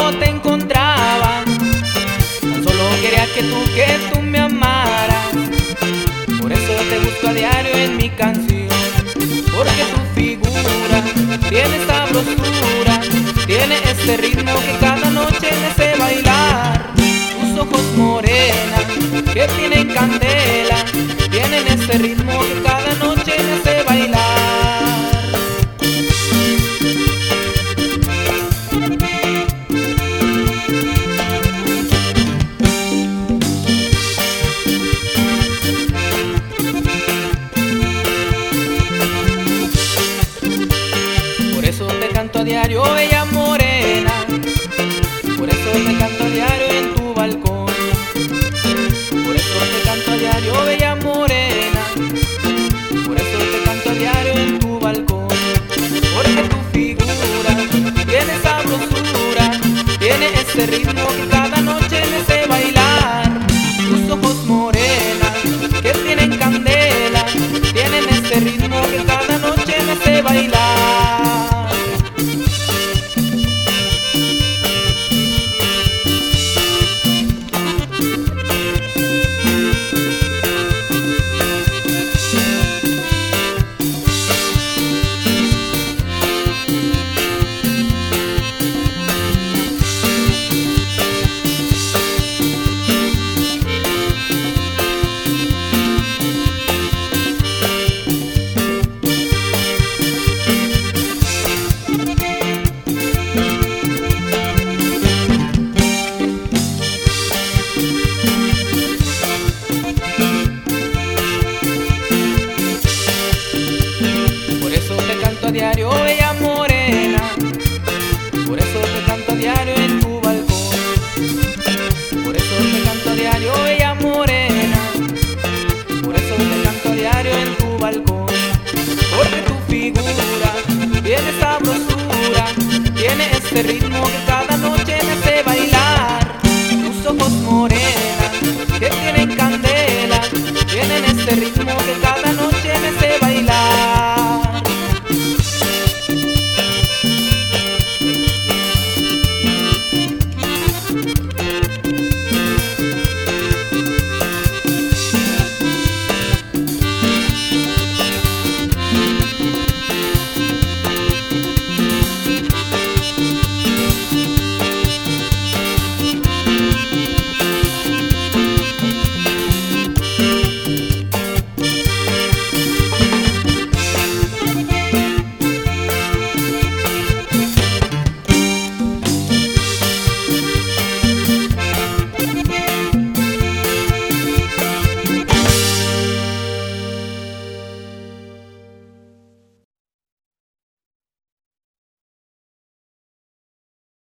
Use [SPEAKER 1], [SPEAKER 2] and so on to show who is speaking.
[SPEAKER 1] no te encontraba. Tan solo quería que tú me amaras. Por eso te busco a diario en mi canción, porque tu figura tiene sabrosura, tiene este ritmo que cada noche me hace bailar. Tus ojos morenas que tienen candela, tienen este ritmo que cada noche me hace bailar. Por eso te canto a diario, bella morena. Por eso te canto a diario en tu balcón. Por eso te canto a diario, bella morena. Por eso te canto a diario en tu balcón. Porque tu figura tiene sabrosura, tiene ese ritmo que cada noche me hace bailar. Tus ojos morenas que tienen candela, tienen ese ritmo que cada noche me hace bailar. Diario, bella morena. Por eso te canto a diario en tu balcón. Por eso te canto a diario, bella morena. Por eso te canto a diario en tu balcón. Porque tu figura tiene sabrosura, tiene este ritmo que cada